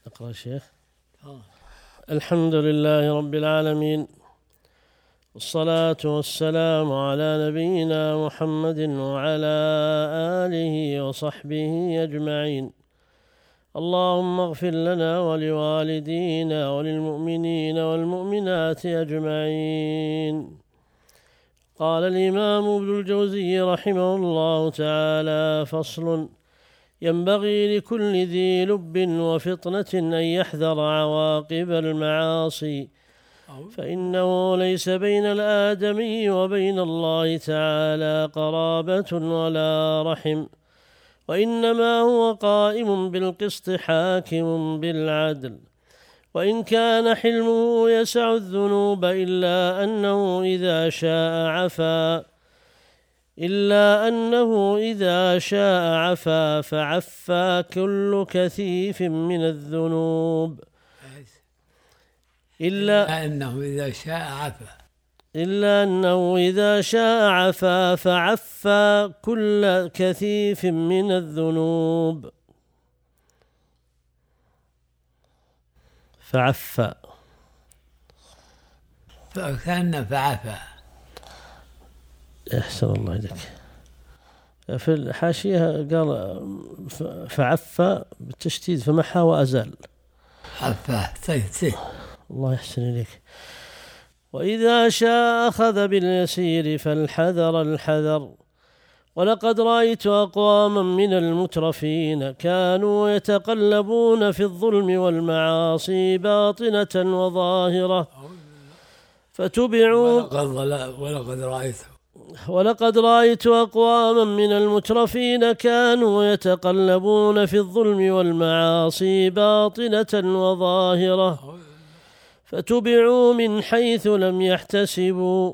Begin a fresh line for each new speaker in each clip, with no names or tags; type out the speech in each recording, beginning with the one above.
اقرأ شيخ. الحمد لله رب العالمين، والصلاة والسلام على نبينا محمد وعلى آله وصحبه أجمعين. اللهم اغفر لنا ولوالدينا وللمؤمنين والمؤمنات أجمعين. قال الإمام ابن الجوزي رحمه الله تعالى: فصل: ينبغي لكل ذي لب وفطنة أن يحذر عواقب المعاصي، فإنه ليس بين الآدمي وبين الله تعالى قرابة ولا رحم، وإنما هو قائم بالقسط حاكم بالعدل. وإن كان حلمه يسع الذنوب إلا أنه إذا شاء عفا فعفى كل كثيف من الذنوب إلا أنه إذا شاء عفا فعفى كل كثيف من الذنوب. فعفى
فكان فعفى.
أحسن الله إليك. في الحاشية قال فعفى بالتشديد فمحى وأزال.
عفى. طيب.
الله يحسن إليك. وإذا شاء أخذ باليسير فالحذر الحذر. ولقد رأيت أقواما من المترفين كانوا يتقلبون في الظلم والمعاصي باطنة وظاهرة فتبعوا. ولقد رأيت أقواما من المترفين كانوا يتقلبون في الظلم والمعاصي باطنة وظاهرة فتبعوا من حيث لم يحتسبوا.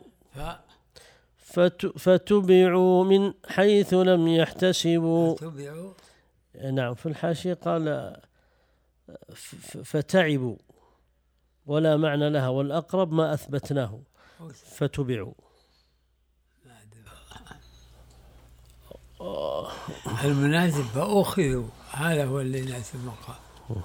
نعم، في الحاشية قال فتعبوا ولا معنى لها، والأقرب ما أثبتناه فتبعوا.
المناسب فأخذوا، هذا هو اللي يناسب المقام.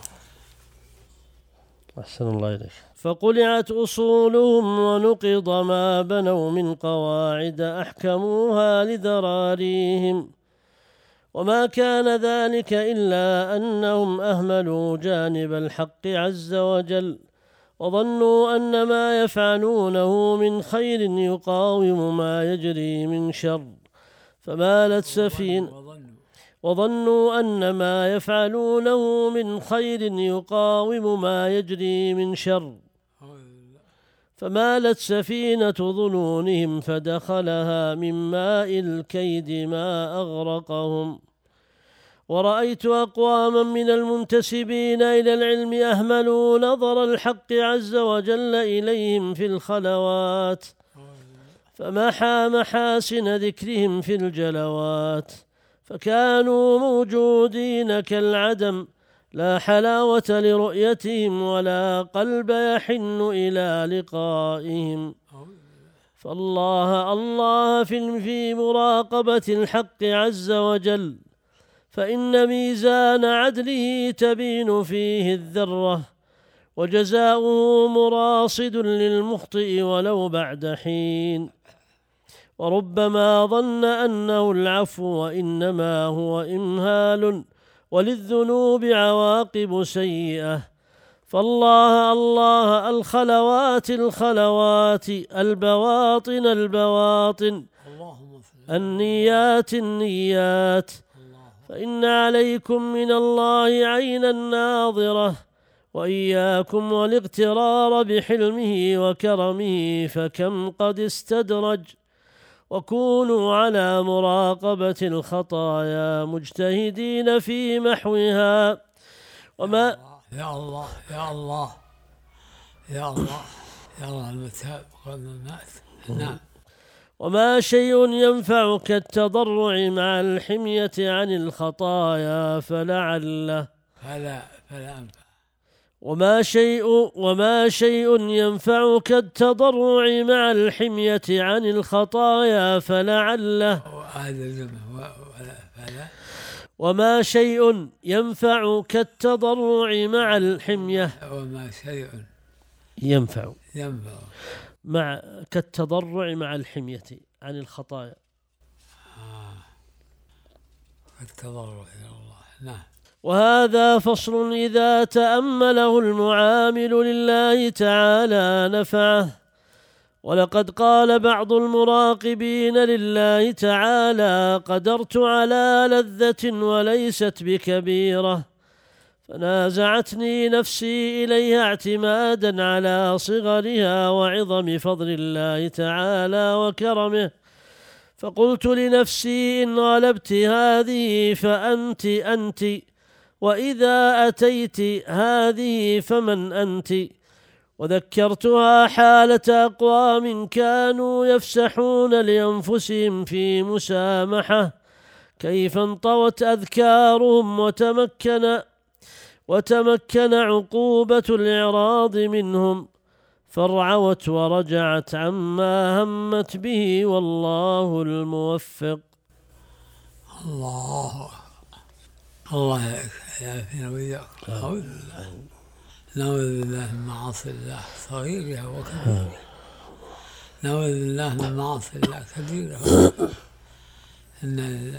أحسن الله إليك. فقلعت أصولهم ونقض ما بنوا من قواعد أحكموها لذراريهم، وما كان ذلك إلا أنهم أهملوا جانب الحق عز وجل، وظنوا أن ما يفعلونه من خير يقاوم ما يجري من شر، فمالت سفينة. وظنوا أن ما يفعلونه من خير يقاوم ما يجري من شر، فمالت سفينة ظنونهم فدخلها من ماء الكيد ما أغرقهم. ورأيت أقواما من المنتسبين إلى العلم أهملوا نظر الحق عز وجل إليهم في الخلوات، فمحى محاسن ذكرهم في الجلوات، فكانوا موجودين كالعدم، لا حلاوة لرؤيتهم ولا قلب يحن إلى لقائهم. فالله في مراقبة الحق عز وجل، فإن ميزان عدله تبين فيه الذرة، وجزاؤه مراصد للمخطئ ولو بعد حين. وربما ظن أنه العفو وإنما هو إمهال، وللذنوب عواقب سيئة. فالله الخلوات البواطن النيات. فإن عليكم من الله عينا ناظرة، وإياكم والاغترار بحلمه وكرمه فكم قد استدرج. وكونوا على مراقبة الخطايا مجتهدين في محوها. وما
يا الله نعم.
وما شيء ينفعك التضرع مع الحمية عن الخطايا فلعله. وما شيء ينفعك التضرع مع الحمية عن الخطايا فلعله. وما شيء ينفع كالتضرع مع الحمية.
وما شيء
ينفع
مع
كالتضرع مع الحمية عن الخطايا.
التضرع إلى الله. نعم.
وهذا فصل إذا تأمله المعامل لله تعالى نفعه. ولقد قال بعض المراقبين لله تعالى: قدرت على لذة وليست بكبيرة، فنازعتني نفسي إليها اعتمادا على صغرها وعظم فضل الله تعالى وكرمه، فقلت لنفسي: إن غلبت هذه فأنت أنت، وإذا أتيت هذه فمن أنت. وذكرتها حالة أقوام كانوا يفسحون لأنفسهم في مسامحة، كيف انطوت أذكارهم وتمكن عقوبة الإعراض منهم، فارعوت ورجعت عما همت به، والله الموفق.
الله يعافينا وإياكم. نعوذ بالله من معاصي الله صغيرها وكبيرها. نعوذ بالله من معاصي الله كبيرها وكبيرها. إنا لله.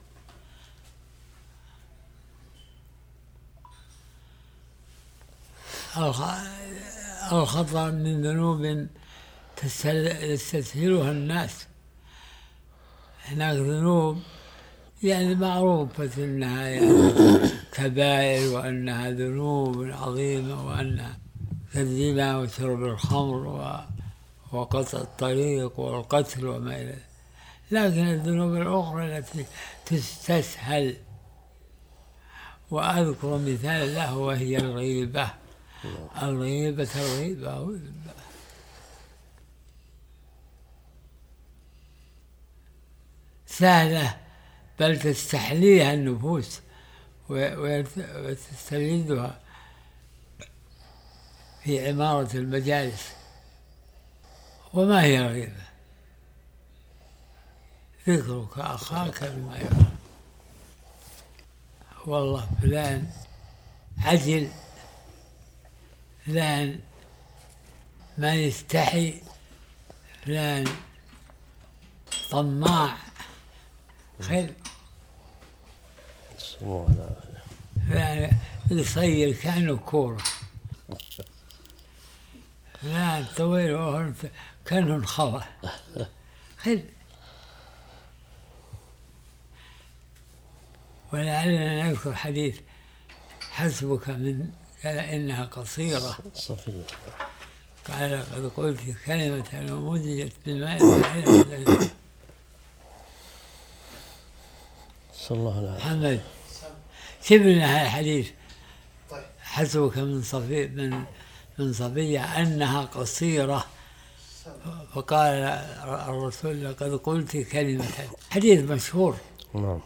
الخطأ من ذنوب تستسهلها الناس. هناك ذنوب يعني معروفة أنها يعني كبائر، وأنها ذنوب عظيمة، وأنها كالزنا وشرب الخمر وقطع الطريق والقتل وما إلى ذلك. لكن الذنوب الأخرى التي تستسهل، وأذكر مثال له وهي الغيبة. الغيبة سهلة، بل تستحليها النفوس وتستلذها في عمارة المجالس. وما هي الغيبة؟ ذكرك أخاك بما يكره. والله فلان عجل، فلان ما يستحي، فلان طماع، خير، فلان يصير كأنه كورة، فلان طويل كأنه انخوى، خير. ولعلنا نذكر حديث: حسبك من، قال إنها قصيرة، قال قد قلت كلمة ومزجت بالماء
صلى الله عليه وسلم.
محمد سيبنا هذا الحديث: حسبك من صفية أنها قصيرة، فقال الرسول: لقد قلت كلمة. حديث مشهور.
نعم.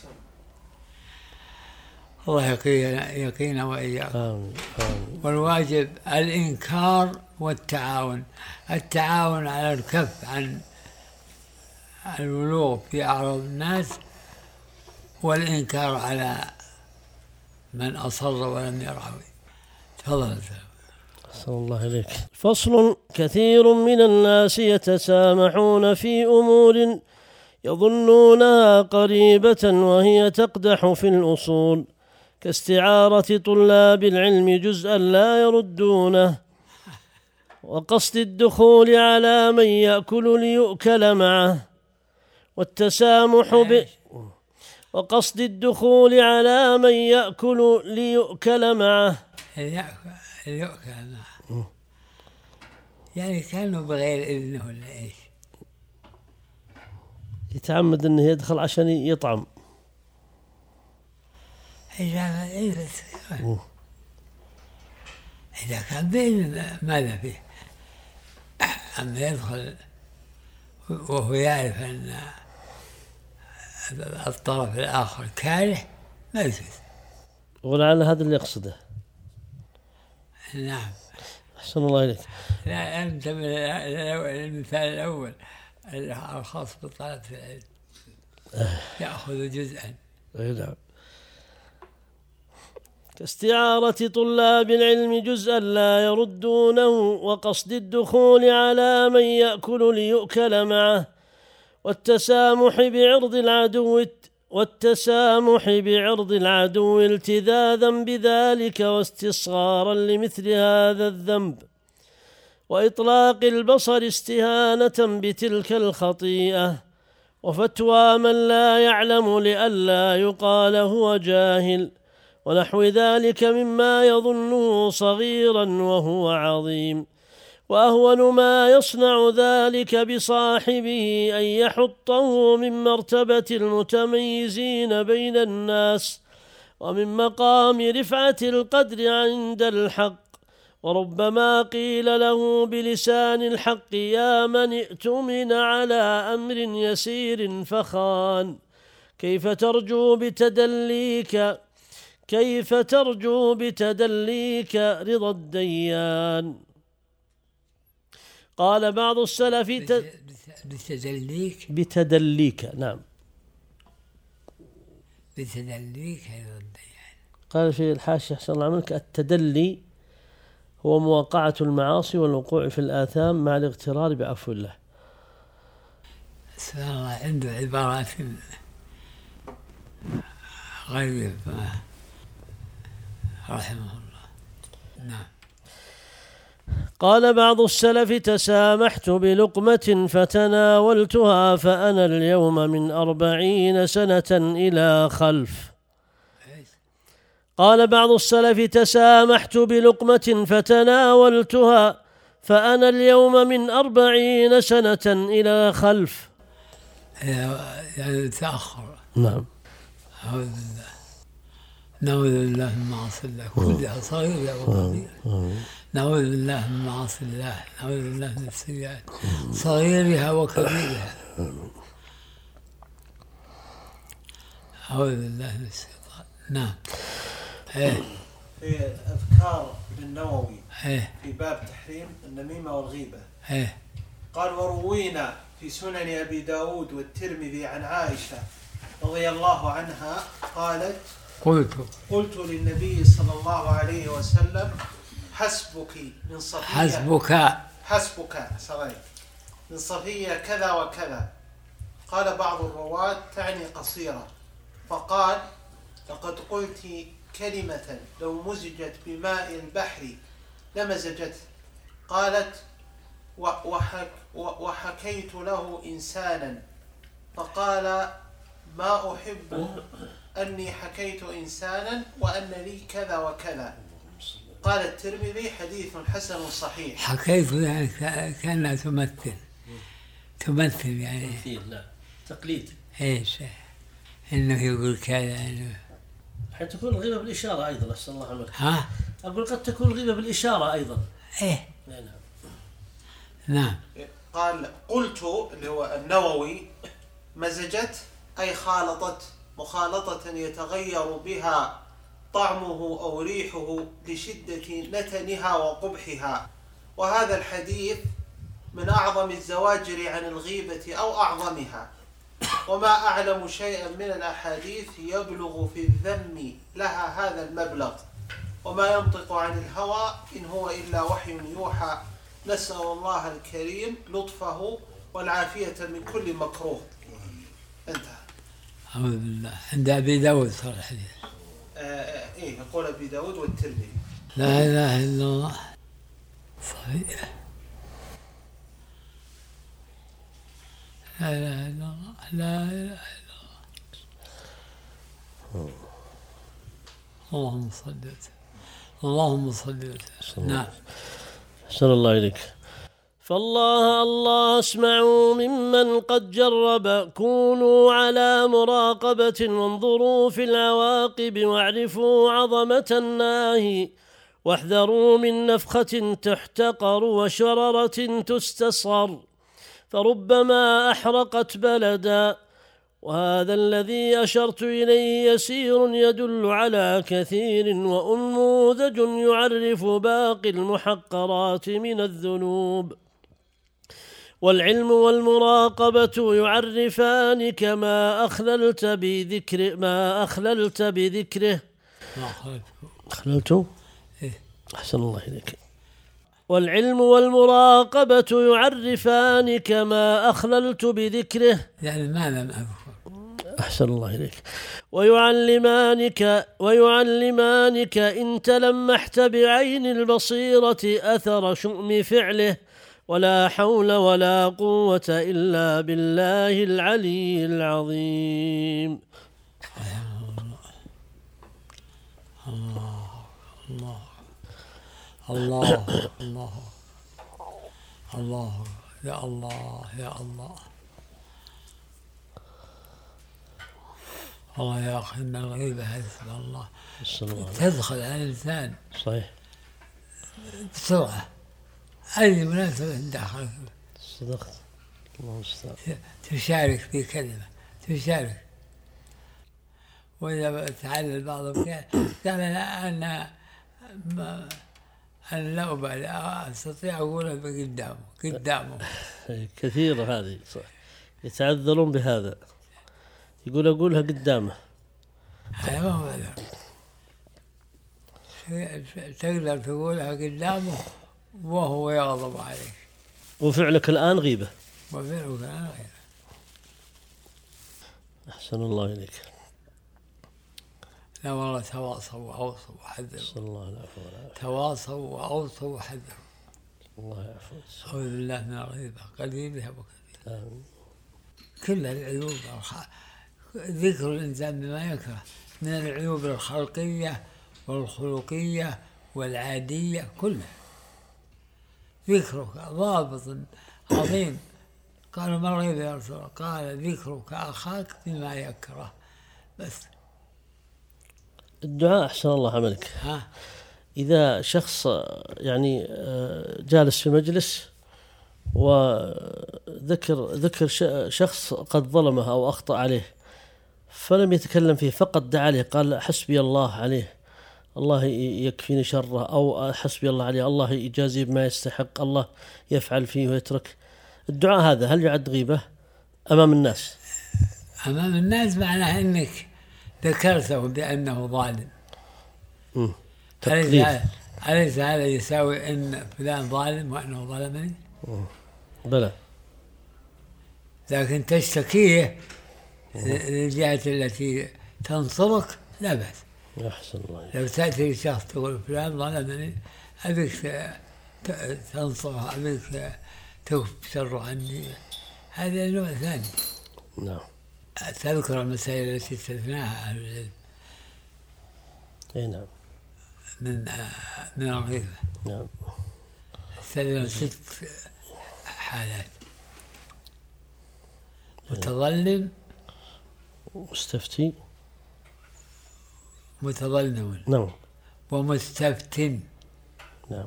الله يقينا وإياكم.
آمين.
والواجب الإنكار والتعاون. التعاون على الكف عن الولوغ في أعراض الناس، والإنكار على من أصر ولم يرعوي. تفضل.
صلى الله عليك. فصل: كثير من الناس يتسامحون في أمور يظنونها قريبة وهي تقدح في الأصول، كاستعارة طلاب العلم جزءا لا يردونه، وقصد الدخول على من يأكل ليؤكل معه، والتسامح وقصد الدخول على من يأكل ليؤكل معه.
ليؤكل معه يعني كانوا بغير إذنه ولا إيش؟
يتعمد أنه يدخل عشان يطعم.
إذا كان بإذن ماذا فيه؟ أما يدخل وهو يعرف أن الطرف الآخر كاره، ما يجوز.
ولعل هذا اللي يقصده.
نعم.
أحسن الله إليك.
لا أنت من المثال الأول الخاص بطلب العلم، يأخذ جزءا.
نعم. كاستعارة طلاب العلم جزءا لا يردونه، وقصد الدخول على من يأكل ليؤكل معه، والتسامح بعرض العدو التذاذا بذلك واستصغارا لمثل هذا الذنب، وإطلاق البصر استهانة بتلك الخطيئة، وفتوى من لا يعلم لئلا يقال هو جاهل، ونحو ذلك مما يظنه صغيرا وهو عظيم. وأهون ما يصنع ذلك بصاحبه أن يحطه من مرتبة المتميزين بين الناس، ومن مقام رفعة القدر عند الحق. وربما قيل له بلسان الحق: يا من ائتمن على أمر يسير فخان، كيف ترجو بتدليك رضا الديان. قال بعض السلف بتدليك نعم
بتدليك رضا الديان.
قال في الحاشية أحسن الله عملك: التدلي هو مواقعة المعاصي والوقوع في الآثام مع الاغترار بعفو الله.
سبحان الله، عنده عبارات غريبة رحمه الله. نعم.
قال بعض السلف: تسامحت بلقمة فتناولتها فأنا اليوم من 40 سنة إلى خلف. قال بعض السلف: تسامحت بلقمة فتناولتها فأنا اليوم من 40 سنة إلى خلف.
يعني تأخر.
نعم.
نعوذ بالله من معاصي الله كلها صغيرة وكبيرة. نعوذ بالله من معاصي الله، نعوذ بالله من السيئات صغيرها وكبيرها. نعوذ بالله من الشيطان. نعم.
في أذكار النووي في باب تحريم النميمة والغيبة قال: وروينا في سنن أبي داود والترمذي عن عائشة رضي الله عنها قالت: قلت للنبي صلى الله عليه وسلم: حسبك من صفية من صفية كذا وكذا. قال بعض الرواة: تعني قصيرة. فقال: لقد قلت كلمة لو مزجت بماء البحر لمزجته. قالت: وحكيت له إنسانا فقال: ما أحب أني حكيت إنسانا وأن لي كذا وكذا. قال الترمذي: حديث حسن صحيح.
حكيت يعني كأنها تمثل يعني
لا تقليد.
ايش انه يقول كذا انه
حتى تكون الغيبة بالإشارة أيضا. أحسن الله عملك. أقول قد تكون الغيبة بالإشارة أيضا.
نعم.
قال: قلت اللي هو النووي: مزجت أي خالطت، مخالطة يتغير بها طعمه أو ريحه لشدة نتنها وقبحها. وهذا الحديث من أعظم الزواجر عن الغيبة أو أعظمها، وما أعلم شيئا من الأحاديث يبلغ في الذم لها هذا المبلغ، وما ينطق عن الهوى إن هو إلا وحي يوحى. نسأل الله الكريم لطفه والعافية من كل مكروه. انتهى.
أعوذ بالله. عند أبي داود صار الحديث.
يقول أبي داود والترمذي.
لا إله إلا الله. صحيح. لا إله إلا الله. لا إله إلا الله. اللهم صل وسلم. نعم.
أحسن الله إليك. فالله اسمعوا ممن قد جرب، كونوا على مراقبة وانظروا في العواقب، واعرفوا عظمة الناهي، واحذروا من نفخة تحتقر وشررة تستصغر، فربما أحرقت بلدا. وهذا الذي أشرت إليه يسير يدل على كثير، وأنموذج يعرف باقي المحقرات من الذنوب. والعلم والمراقبة يعرفانك ما أخللت بذكره أخللته؟
إيه؟
أحسن الله إليك. والعلم والمراقبة يعرفانك ما أخللت بذكره،
يعني ما لم أذكر.
أحسن الله إليك. ويعلمانك إن تلمحت بعين البصيرة أثر شؤم فعله، ولا حول ولا قوة إلا بالله العلي العظيم.
الله الله الله الله يا الله يا الله. والله يا أخي إن الغيبة حسب الله تدخل على الإنسان
صحيح
بسرعة، أي مناسبة داخل
صدقت. الله المستعان.
تشارك في كلمة، تشارك. وإذا تعلل بعضهم قال أنا لا أبالي، أستطيع أقولها قدامه.
كثير هذه صح. يتعذرون بهذا، يقول أقولها قدامه.
هذا ما هو تقدر تقولها قدامه وهو يغضب عليك،
وفعلك الآن غيبة.
وفعلك الآن غيبة.
أحسن الله إليك.
لا والله تواصوا وأوصوا وحذروا.
صلى الله عليه وسلم.
تواصوا وأوصوا وحذروا.
الله يعفو.
أعوذ بالله من الغيبة قليلها وكثيرها.
آمين.
كل العيوب ذكر الإنسان بما يكره من العيوب الخلقية والخلقية والعادية كلها، ذكرك ضابط عظيم. قالوا ما الغيبة يا رسول الله؟ قال ذكرك أخاك بما يكره بس.
الدعاء أحسن الله عملك. إذا شخص يعني جالس في مجلس وذكر شخص قد ظلمه أو أخطأ عليه، فلم يتكلم فيه، فقط دعا عليه، قال حسبي الله عليه، الله يكفيني شره، أو حسبي الله عليه، الله يجازيه بما يستحق، الله يفعل فيه ويترك. الدعاء هذا هل يعد غيبة أمام الناس؟
أمام الناس معناه أنك ذكرته بأنه ظالم. أليس هذا يساوي أن فلان ظالم وأنه ظلمني؟
بلى.
لكن تشتكيه للجهة التي تنصرك لا بأس.
أحسن الله.
لو تأتي شخص تقول فلان ظلمني، أبيك تنصره، أبيك تكف شره عني، هذا نوع ثاني.
نعم.
تذكر المسائل التي استثناها أهل العلم.
أي نعم.
من الغيبة.
نعم.
استثنى 6 حالات: متظلم،
مستفتي،
متظلم،
نعم،
ومستفتن.
نعم.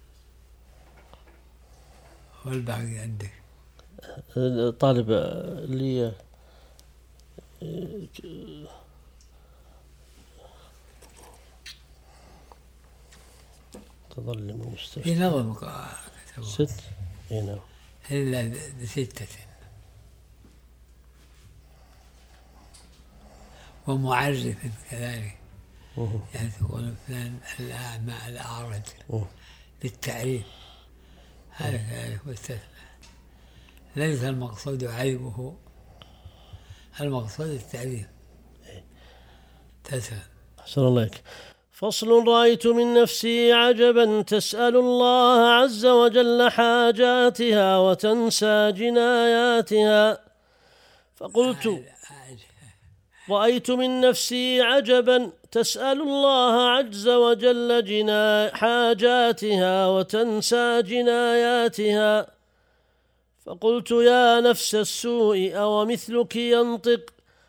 والباقي عندك.
طالب اللي تظلم ومستفتي
في نظم
6. اي نعم.
إلا 6. ومعرف كذلك، يعني تقول فلان الأعمى الأعرج للتعريف، هذا كذلك مستثنى. ليس المقصود عيبه، المقصود التعريف. تسأل.
أحسن الله عليك. فصل: رأيت من نفسي عجبا تسأل الله عز وجل حاجاتها وتنسى جناياتها، فقلت: رأيت من نفسي عجبا تسأل الله عز وجل حاجاتها وتنسى جناياتها، فقلت: يا نفس السوء أو مثلك ينطق؟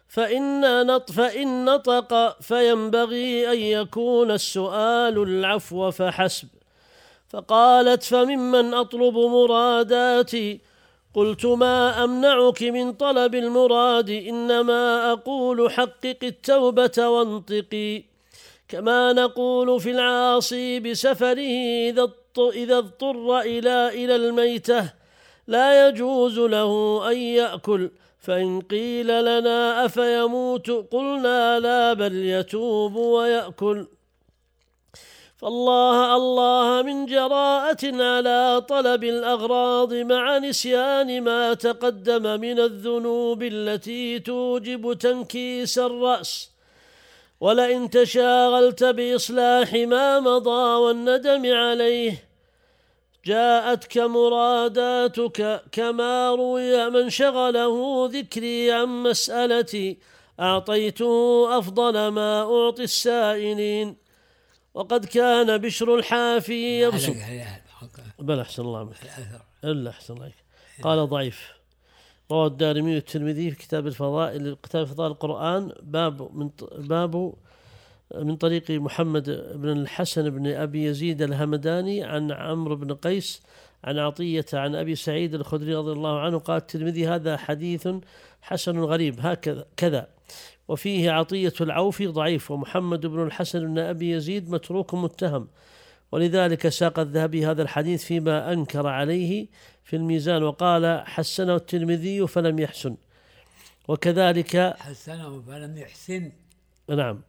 فإن نطق فينبغي أن يكون السؤال العفو فحسب. فقالت: فممن أطلب مراداتي؟ قلت: ما أمنعك من طلب المراد، إنما أقول حقق التوبة وانطقي، كما نقول في العاصي بسفره إذا اضطر إلى الميتة لا يجوز له أن يأكل، فإن قيل لنا أفيموت قلنا لا، بل يتوب ويأكل. فالله من جراءة على طلب الأغراض مع نسيان ما تقدم من الذنوب التي توجب تنكيس الرأس. ولئن تشاغلت بإصلاح ما مضى والندم عليه جاءتك مراداتك، كما روي من شغله ذكري عن مسألتي أعطيته أفضل ما أعطي السائلين. وقد كان بشر الحافي يبسط بل أحسن الله منك إلا أحسن الله. قال ضعيف. رواه الدارمي والترمذي في كتاب الفضائل، كتاب فضائل القرآن، باب من طريق محمد بن الحسن بن أبي يزيد الهمداني عن عمرو بن قيس عن عطية عن أبي سعيد الخدري رضي الله عنه قال الترمذي هذا حديث حسن غريب هكذا وفيه عطية العوفي ضعيف، ومحمد بن الحسن بن أبي يزيد متروك متهم، ولذلك ساق الذهبي هذا الحديث فيما أنكر عليه في الميزان وقال حسنه الترمذي فلم يحسن. وكذلك
حسنه فلم يحسن.
نعم.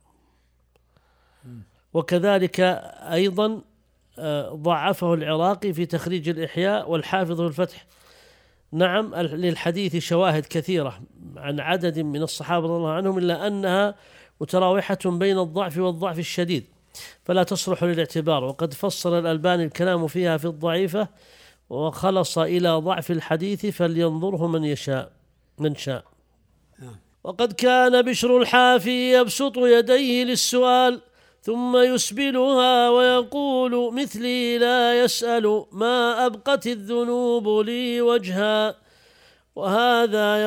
وكذلك أيضا ضعفه العراقي في تخريج الإحياء، والحافظ في الفتح. نعم، للحديث شواهد كثيرة عن عدد من الصحابة رضي الله عنهم، إلا أنها متراوحة بين الضعف والضعف الشديد فلا تصلح للاعتبار. وقد فصل الألباني الكلام فيها في الضعيفة وخلص إلى ضعف الحديث فلينظره من شاء. وقد كان بشر الحافي يبسط يديه للسؤال ثم يسبلها ويقول مثلي لا يسأل ما أبقت الذنوب لي وجها. وهذا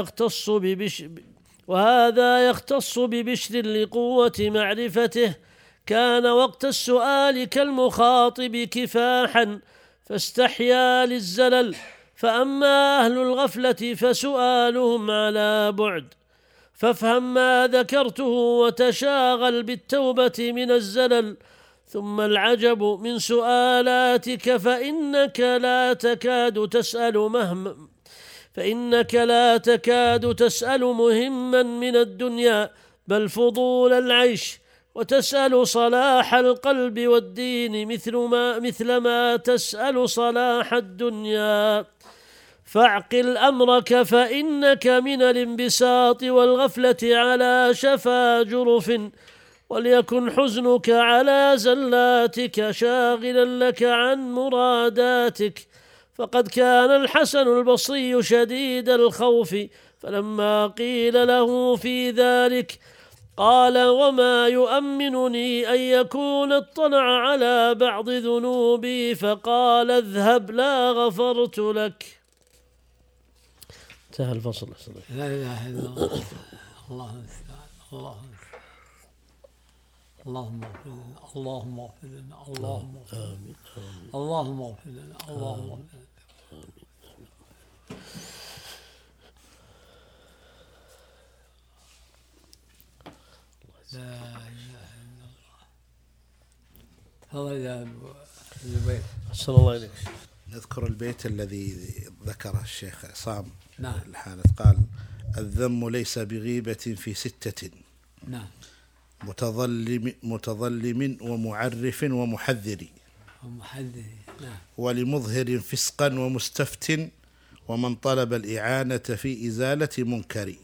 يختص ببشر لقوة معرفته، كان وقت السؤال كالمخاطب كفاحا فاستحيا للزلل. فأما أهل الغفلة فسؤالهم على بعد، فافهم ما ذكرته وتشاغل بالتوبة من الزلل. ثم العجب من سؤالاتك فإنك لا تكاد تسأل مهما من الدنيا بل فضول العيش، وتسأل صلاح القلب والدين مثل ما تسأل صلاح الدنيا. فاعقل أمرك فإنك من الانبساط والغفلة على شفا جرف، وليكن حزنك على زلاتك شاغلا لك عن مراداتك. فقد كان الحسن البصري شديد الخوف، فلما قيل له في ذلك قال وما يؤمنني أن يكون اطلع على بعض ذنوبي فقال اذهب لا غفرت لك. انتهى الفصل.
لا إله إلا الله. اللهم اللهم اغفر لنا اللهم اغفر لنا اللهم اغفر لنا اللهم اغفر لنا اللهم اغفر لنا. لا إله إلا الله. هذا البيت.
صلى الله عليك.
نذكر البيت الذي ذكره الشيخ عصام.
نعم.
الحانث قال الذم ليس بغيبة في 6.
نعم.
متظلم ومعرف ومحذر.
نعم.
ولمظهر فسقا ومستفت ومن طلب الإعانة في إزالة منكر.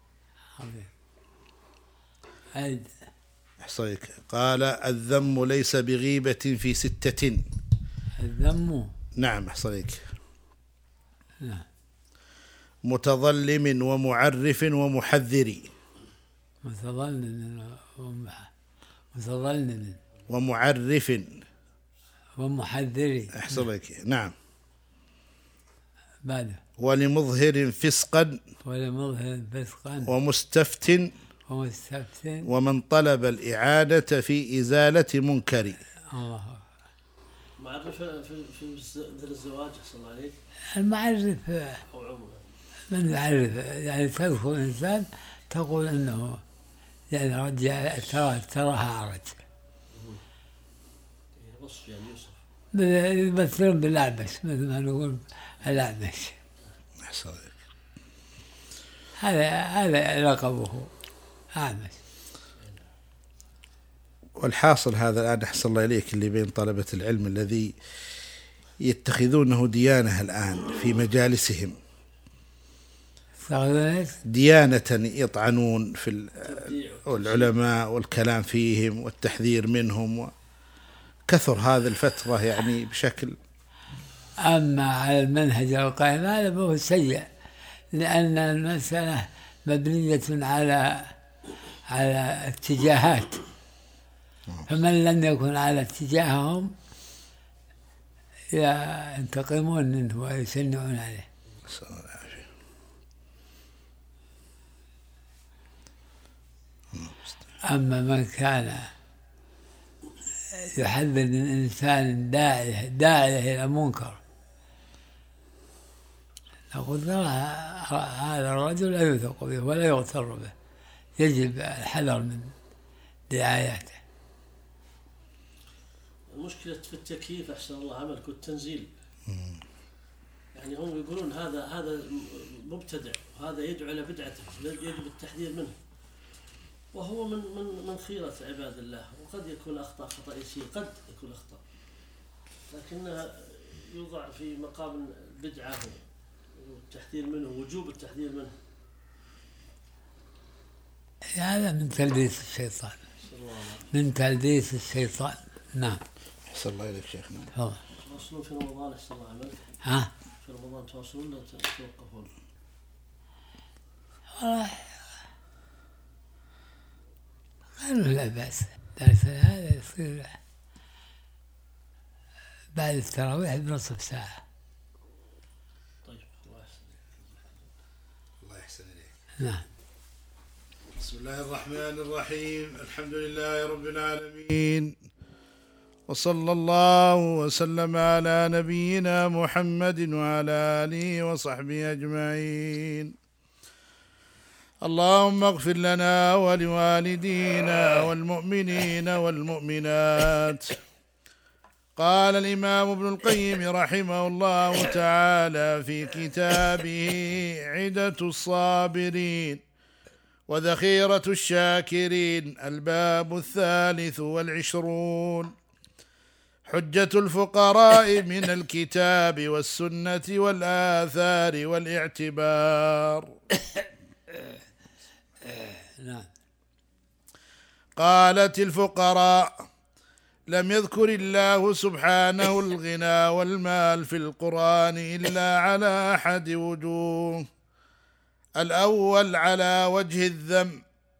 أحصيك. قال الذم ليس بغيبة في 6.
الذم.
نعم أحصيك.
نعم.
متظلم ومعرف ومحذر.
متظلم
ومعرف
ومحذر.
أحصلك. نعم.
بعد.
ولمظهر فسقا ومستفت ومن طلب الإعانة في إزالة منكر.
الله.
معرف في مثل الزواج صلى الله عليه.
المعرف من يعرف يعني تدخل إنسان تقول إنه يعني رجع تراها عرج.
وصف يعني يوصف.
يمثلون بالأعمش مثل ما نقول الأعمش. هذا لقبه أعمش.
والحاصل هذا الآن أحسن الله إليك اللي بين طلبة العلم الذي يتخذونه ديانة الآن في مجالسهم، ديانة يطعنون في العلماء والكلام فيهم والتحذير منهم، كثر هذا الفترة يعني بشكل.
أما على المنهج القائم هذا فهو سيء، لأن المسألة مبنية على اتجاهات، فمن لم يكن على اتجاههم ينتقمون منه ويشنعون عليه. أما من كان يحذر من إنسان داعية إلى منكر، نقول هذا الرجل لا يوثق به ولا يغتر به، يجب الحذر من دعاياته.
المشكلة في التكييف أحسن الله عملك والتنزيل. يعني هم يقولون هذا مبتدع وهذا يدعو إلى بدعته، يجب التحذير منه، وهو من خيرة عباد الله، وقد يكون أخطاء خطأ يسير، قد يكون أخطاء، لكنها يوضع في مقام البدعة والتحذير منه، وجوب التحذير منه.
هذا من تلبيس الشيطان، من تلبيس الشيطان. نعم.
أحسن الله إليك شيخنا.
تواصلون في رمضان أحسن الله عملك؟
ها؟
في رمضان تواصلون ولا توقفون؟
قالوا لا بأس، درس هذا يصير بعد التراويح بنصف ساعة.
طيب
الله يحسن إليك.
نعم.
بسم الله الرحمن الرحيم، الحمد لله رب العالمين، وصلى الله وسلم على نبينا محمد وعلى آله وصحبه أجمعين. اللهم اغفر لنا ولوالدينا والمؤمنين والمؤمنات. قال الإمام ابن القيم رحمه الله تعالى في كتابه عدة الصابرين وذخيرة الشاكرين، الباب 23، حجة الفقراء من الكتاب والسنة والآثار والاعتبار. قالت الفقراء: لم يذكر الله سبحانه الغنى والمال في القرآن إلا على أحد وجوه. الأول على وجه الذم،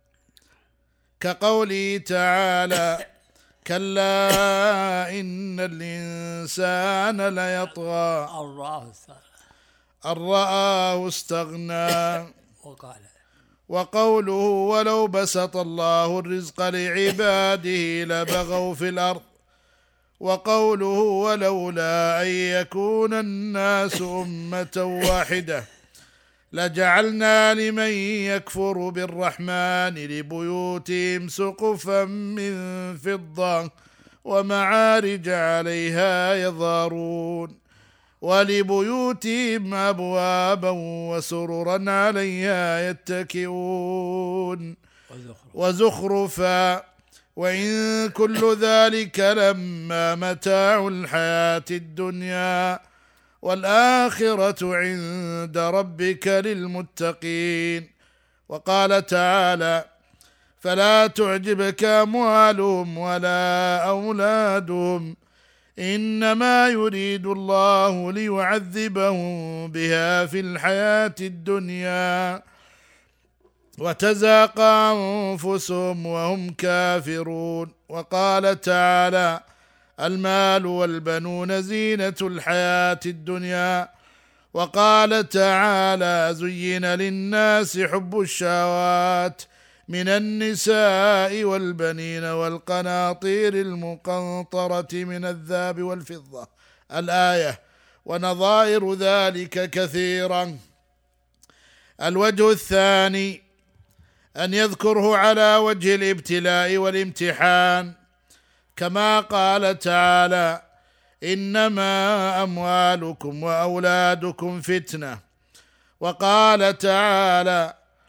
كقوله تعالى: كلا إن الإنسان ليطغى أن رآه استغنى. وقوله: ولو بسط الله الرزق لعباده لبغوا في الأرض. وقوله: ولولا أن يكون الناس أمة واحدة لجعلنا لمن يكفر بالرحمن لبيوتهم سقفا من فضة ومعارج عليها يظهرون ولبيوتهم أبوابا وسررا عليها يتكئون وزخرفا وإن كل ذلك لما متاع الحياة الدنيا والآخرة عند ربك للمتقين. وقال تعالى: فلا تعجبك أموالهم ولا أولادهم إنما يريد الله ليعذبهم بها في الحياة الدنيا وتزهق أنفسهم وهم كافرون. وقال تعالى: المال والبنون زينة الحياة الدنيا. وقال تعالى: زين للناس حب الشهوات من النساء والبنين والقناطير المقنطرة من الذهب والفضة، الآية، ونظائر ذلك كثيرا. الوجه الثاني أن يذكره على وجه الابتلاء والامتحان، كما قال تعالى: إنما أموالكم وأولادكم فتنة. وقال تعالى: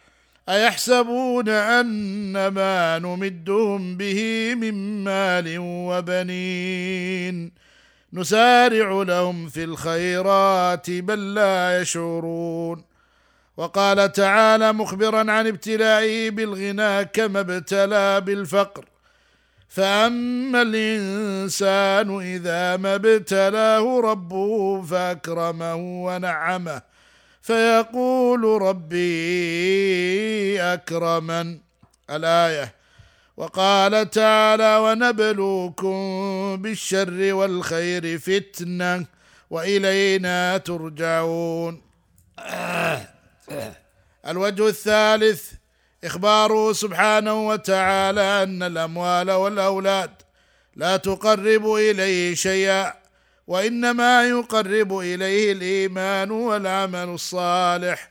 أيحسبون أن ما نمدهم به من مال وبنين نسارع لهم في الخيرات بل لا يشعرون. وقال تعالى مخبرا عن ابتلائه بالغنى كما ابتلى بالفقر: فأما الإنسان إذا ما ابتلاه ربه فأكرمه ونعمه فيقول ربي أكرمن. الآية. وقال تعالى: ونبلوكم بالشر والخير فتنة وإلينا ترجعون. الوجه الثالث إخباره سبحانه وتعالى أن الأموال والأولاد لا تقرب إليه شيئا، وإنما يقرب إليه الإيمان والعمل الصالح،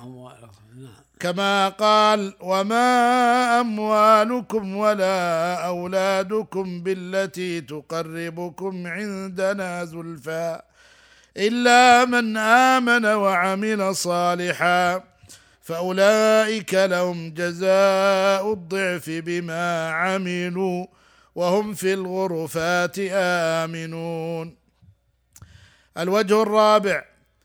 كما قال: وما أموالكم ولا أولادكم بالتي تقربكم عندنا زلفى إلا من آمن وعمل صالحا فأولئك لهم جزاء الضعف بما عملوا وهم في الغرفات آمنون. الوجه الرابع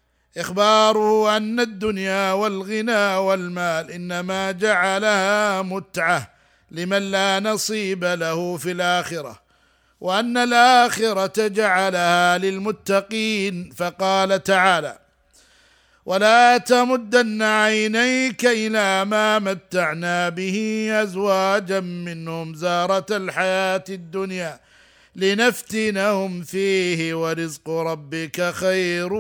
إخباره أن الدنيا والغنى والمال إنما جعلها متعة لمن لا نصيب له في الآخرة، وأن الآخرة جعلها للمتقين، فقال تعالى: ولا تمدن عينيك إلى ما متعنا به أزواجا منهم زارة الحياة الدنيا لنفتنهم فيه ورزق ربك خير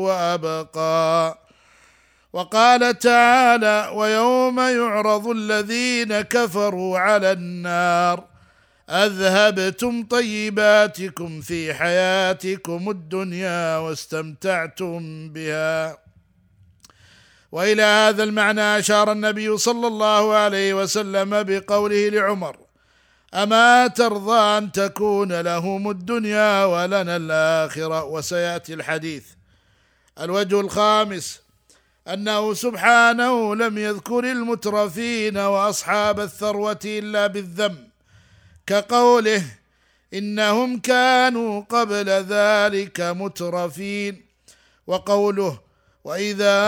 وأبقى. وقال تعالى: ويوم يعرض الذين كفروا على النار أذهبتم طيباتكم في حياتكم الدنيا واستمتعتم بها. وإلى هذا المعنى أشار النبي صلى الله عليه وسلم بقوله لعمر: أما ترضى أن تكون لهم الدنيا ولنا الآخرة؟ وسيأتي الحديث. الوجه الخامس أنه سبحانه لم يذكر المترفين وأصحاب الثروة إلا بالذم، كقوله: إنهم كانوا قبل ذلك مترفين، وقوله: وإذا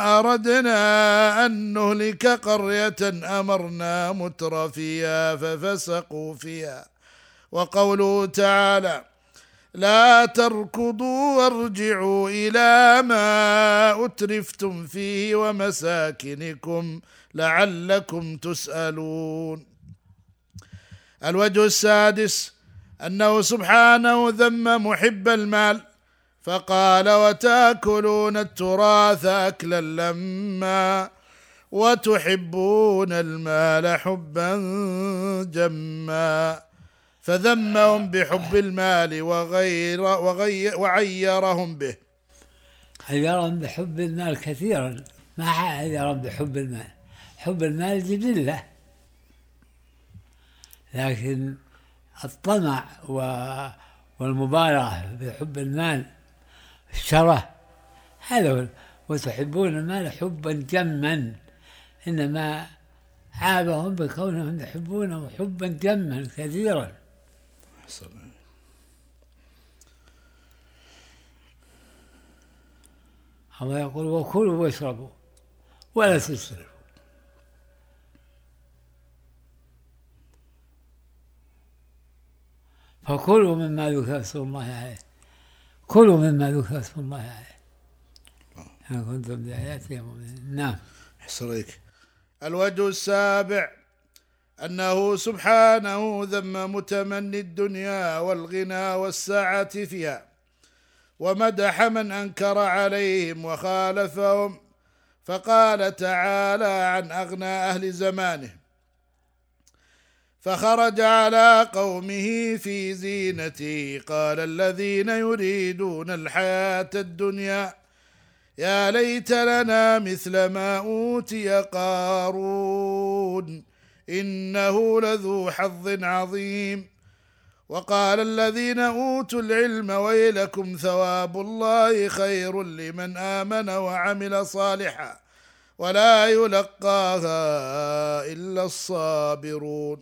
أردنا أن نهلك قرية أمرنا مترفيها ففسقوا فيها، وقوله تعالى: لا تركضوا وارجعوا إلى ما أترفتم فيه ومساكنكم لعلكم تسألون. الوجه السادس أنه سبحانه ذم محب المال، فقال: وتأكلون التراث أكلا لما وتحبون المال حبا جما، فذمهم بحب المال وعيرهم به.
عيرهم بحب المال كثيرا، ما عيرهم بحب المال. حب المال جبلة، لكن الطمع والمبالغة بحب المال الشره هذا. وتحبون المال حبا جما، إنما عابهم بكونهم يحبونه حبا جما كثيرا. الله يقول: وكلوا واشربوا ولا تسرفوا. فكلوا مما ذكر اسم الله عليه، كلوا مما ذكر اسم الله عليه إن كنتم بآياته مؤمنين. نعم.
حصريك. الوجه السابع أنه سبحانه ذم متمني الدنيا والغنى والسعة فيها، ومدح من أنكر عليهم وخالفهم، فقال تعالى عن أغنى أهل زمانه: فخرج على قومه في زينته قال الذين يريدون الحياة الدنيا يا ليت لنا مثل ما أوتي قارون إنه لذو حظ عظيم. وقال الذين أوتوا العلم ويلكم ثواب الله خير لمن آمن وعمل صالحا ولا يلقاها إلا الصابرون.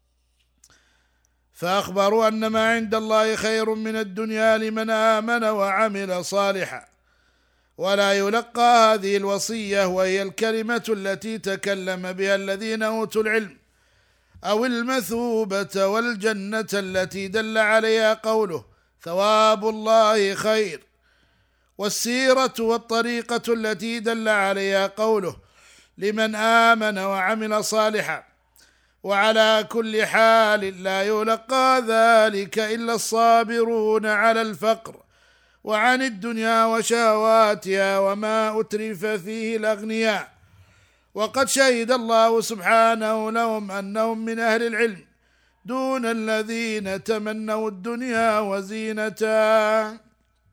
فأخبروا أن ما عند الله خير من الدنيا لمن آمن وعمل صالحا، ولا يلقى هذه الوصية وهي الكلمة التي تكلم بها الذين أوتوا العلم، أو المثوبة والجنة التي دل عليها قوله ثواب الله خير، والسيرة والطريقة التي دل عليها قوله لمن آمن وعمل صالحا. وعلى كل حال لا يلقى ذلك إلا الصابرون على الفقر وعن الدنيا وشهواتها وما أترف فيه الأغنياء. وقد شهد الله سبحانه لهم أنهم من أهل العلم دون الذين تمنوا الدنيا وزينتها.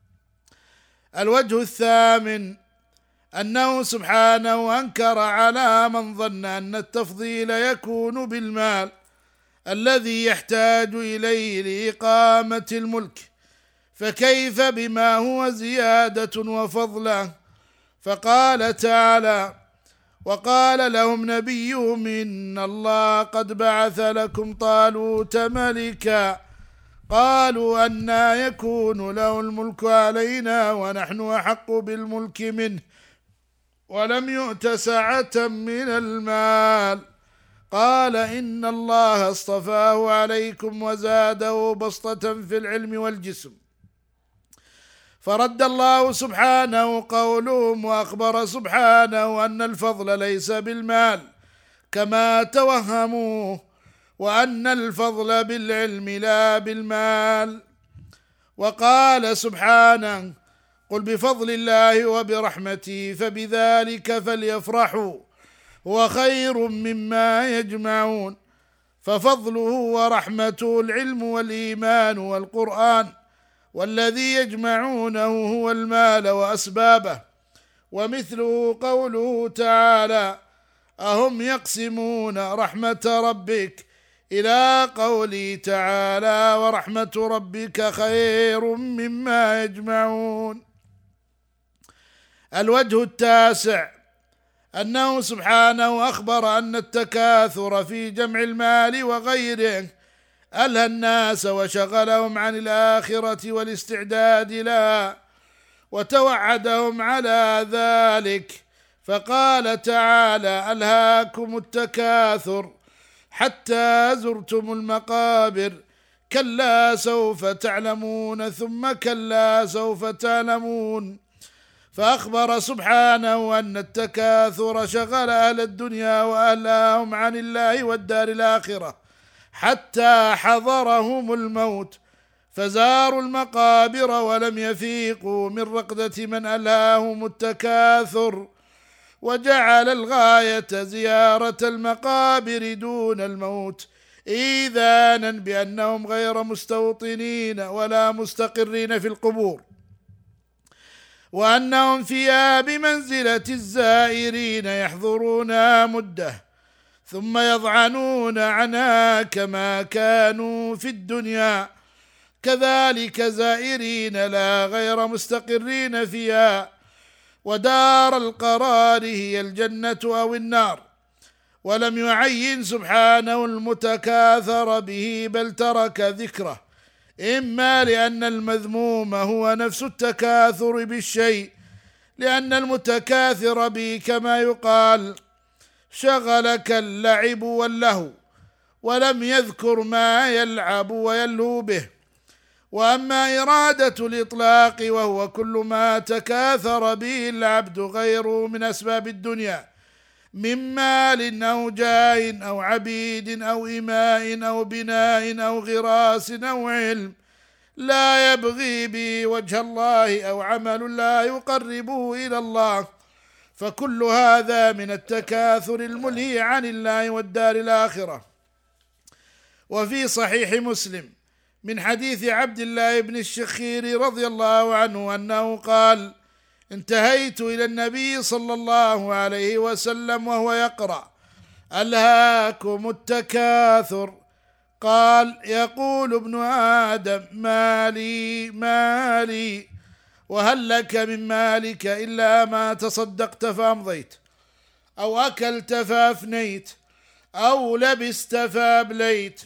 الوجه الثامن أنه سبحانه أنكر على من ظن أن التفضيل يكون بالمال الذي يحتاج إليه لإقامة الملك، فكيف بما هو زيادة وفضله؟ فقال تعالى: وقال لهم نبيهم إن الله قد بعث لكم طالوت ملكا قالوا أنى يكون له الملك علينا ونحن أحق بالملك منه ولم يؤت سعة من المال قال إن الله اصطفاه عليكم وزاده بسطة في العلم والجسم. فرد الله سبحانه قولهم وأخبر سبحانه أن الفضل ليس بالمال كما توهموه، وأن الفضل بالعلم لا بالمال. وقال سبحانه: قل بفضل الله وبرحمته فبذلك فليفرحوا هو خير مما يجمعون. ففضله ورحمته العلم والإيمان والقرآن، والذي يجمعونه هو المال وأسبابه. ومثله قوله تعالى: أهم يقسمون رحمة ربك، إلى قوله تعالى: ورحمة ربك خير مما يجمعون. الوجه التاسع أنه سبحانه أخبر أن التكاثر في جمع المال وغيره ألهى الناس وشغلهم عن الآخرة والاستعداد لها، وتوعدهم على ذلك، فقال تعالى: ألهاكم التكاثر حتى زرتم المقابر، كلا سوف تعلمون ثم كلا سوف تعلمون. فأخبر سبحانه أن التكاثر شغل أهل الدنيا وأهلهم عن الله والدار الآخرة حتى حضرهم الموت، فزاروا المقابر ولم يفيقوا من رقدة من ألهاهم التكاثر، وجعل الغاية زيارة المقابر دون الموت إيذانا بأنهم غير مستوطنين ولا مستقرين في القبور، وأنهم فيها بمنزلة الزائرين يحضرونها مدة ثم يضعنون عنها كما كانوا في الدنيا، كذلك زائرين لا غير مستقرين فيها، ودار القرار هي الجنة أو النار. ولم يعين سبحانه المتكاثر به، بل ترك ذكره، إما لأن المذموم هو نفس التكاثر بالشيء، لأن المتكاثر به كما يقال شغلك اللعب واللهو، ولم يذكر ما يلعب ويلهو به. وأما إرادة الإطلاق وهو كل ما تكاثر به العبد غيره من أسباب الدنيا من مال أو جاه أو عبيد أو إماء أو بناء أو غراس أو علم لا يبغي به وجه الله أو عمل لا يقربه إلى الله، فكل هذا من التكاثر الملهي عن الله والدار الآخرة. وفي صحيح مسلم من حديث عبد الله بن الشخير رضي الله عنه أنه قال: انتهيت إلى النبي صلى الله عليه وسلم وهو يقرأ: ألهاكم التكاثر. قال: يقول ابن آدم: مالي مالي، وهل لك من مالك إلا ما تصدقت فأمضيت؟ أو أكلت فأفنيت أو لبست فأبليت.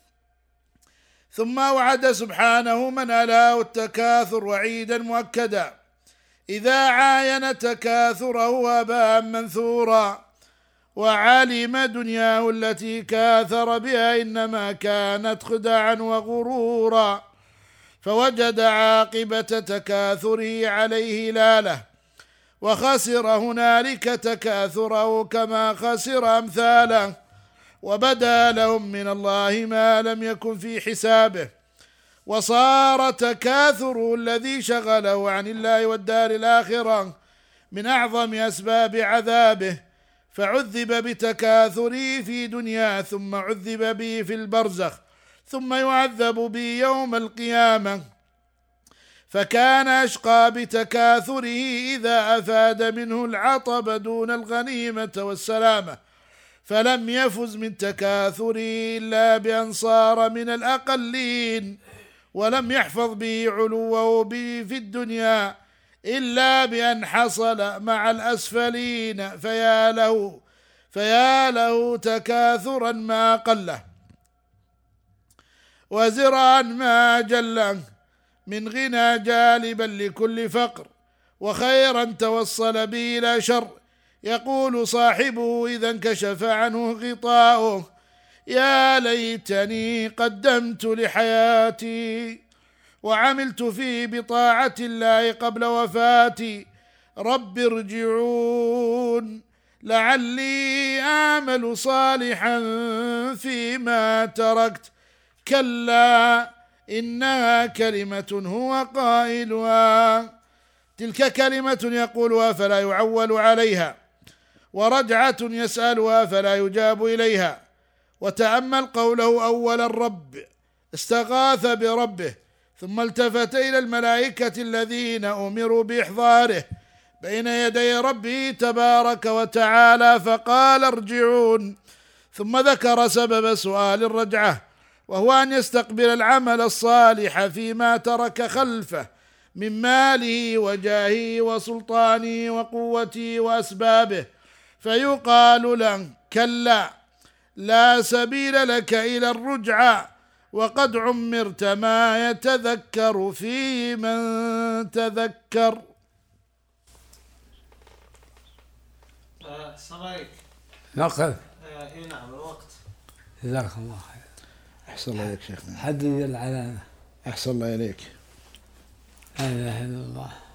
ثم أوعد سبحانه من ألاه التكاثر وعيدا مؤكدا إذا عاين تكاثره هباء منثورا، وعلم دنياه التي كاثر بها إنما كانت خداعا وغرورا، فوجد عاقبة تكاثره عليه لاله، وخسر هنالك تكاثره كما خسر أمثاله، وبدا لهم من الله ما لم يكن في حسابه، وصار تكاثره الذي شغله عن الله والدار الآخرة من أعظم أسباب عذابه، فعذب بتكاثره في دنيا، ثم عذب به في البرزخ، ثم يعذب به يوم القيامة. فكان أشقى بتكاثره إذا أفاد منه العطب دون الغنيمة والسلامة، فلم يفز من تكاثره إلا بأن صار من الأقلين، ولم يحفظ به علوه به في الدنيا إلا بأن حصل مع الأسفلين، فيا له تكاثرا ما قله، وزرعا ما جله، من غنى جالبا لكل فقر، وخيرا توصل به إلى شر. يقول صاحبه إذا انكشف عنه غطاؤه: يا ليتني قدمت لحياتي وعملت فيه بطاعة الله قبل وفاتي، رب ارجعون لعلي أعمل صالحا فيما تركت، كلا إنها كلمة هو قائلها. تلك كلمة يقولها فلا يعول عليها، ورجعة يسألها فلا يجاب إليها. وتأمل قوله: أول الرب استغاث بربه، ثم التفت إلى الملائكة الذين أمروا بإحضاره بين يدي ربه تبارك وتعالى فقال: ارجعون. ثم ذكر سبب سؤال الرجعة، وهو أن يستقبل العمل الصالح فيما ترك خلفه من ماله وجاهه وسلطانه وقوته وأسبابه، فيقال له: كلا، لا سبيل لك إلى الرجعة، وقد عمرت ما يتذكر فيه من تذكر.
سرايك
نقف.
نعم الوقت.
جزاك الله خير.
أحسن الله إليك شيخنا.
حدد العلامة.
أحسن الله إليك.
لا إله إلا الله.